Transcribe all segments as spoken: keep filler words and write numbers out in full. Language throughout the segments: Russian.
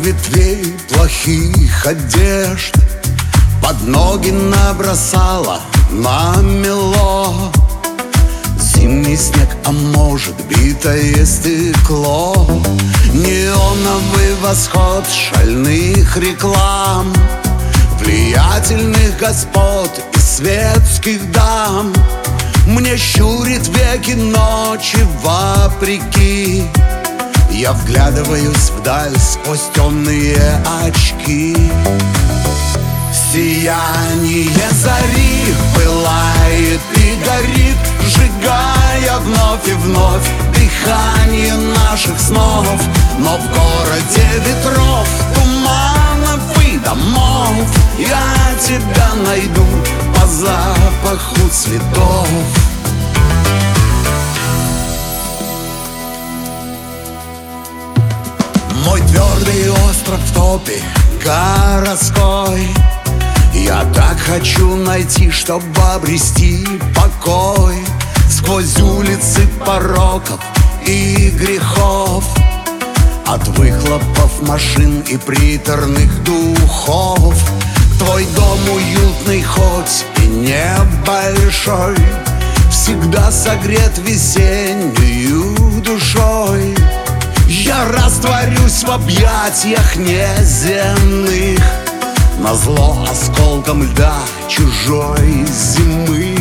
ветвей плохих одежд под ноги набросала намело. Зимний снег, а может битое стекло, неоновый восход шальных реклам, влиятельных господ и светских дам. Мне щурит веки ночи вопреки, я вглядываюсь вдаль сквозь темные очки. Сияние зари пылает и горит, сжигая вновь и вновь дыхание наших снов. Но в городе ветров, туманов и домов я тебя найду по запаху цветов. Мой твердый остров в топе городской, я так хочу найти, чтобы обрести покой сквозь улицы пороков и грехов, от выхлопов машин и приторных духов. Твой дом уютный, хоть и небольшой, всегда согрет весеннюю душой. Я растворюсь в объятиях неземных, назло осколком льда чужой зимы.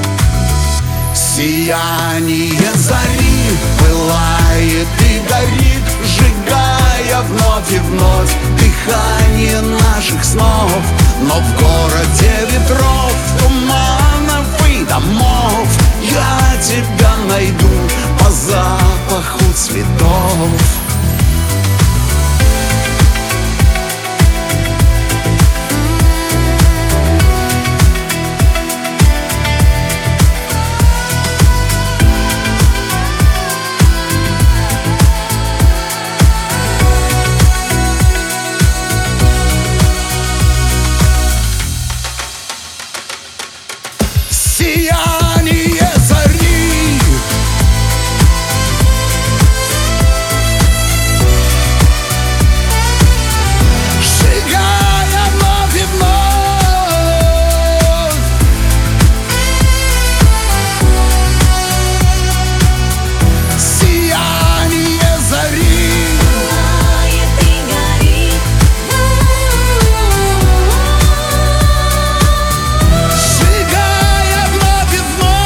Сияние зари пылает и горит, сжигая вновь и вновь дыхание наших снов. Но в городе ветров, туманов и домов я тебя найду по запаху цветов. Сияние зари сжигая вновь и вновь. Сияние зари пылает и горит, сжигая вновь и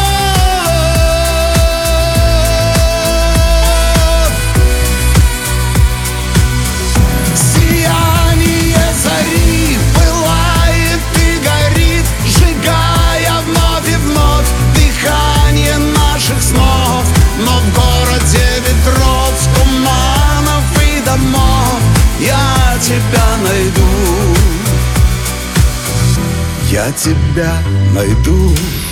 вновь. Сияние зари пылает и горит, сжигая вновь и вновь дыхание наших снов. Но в городе ветров, туманов и домов я тебя найду, я тебя найду.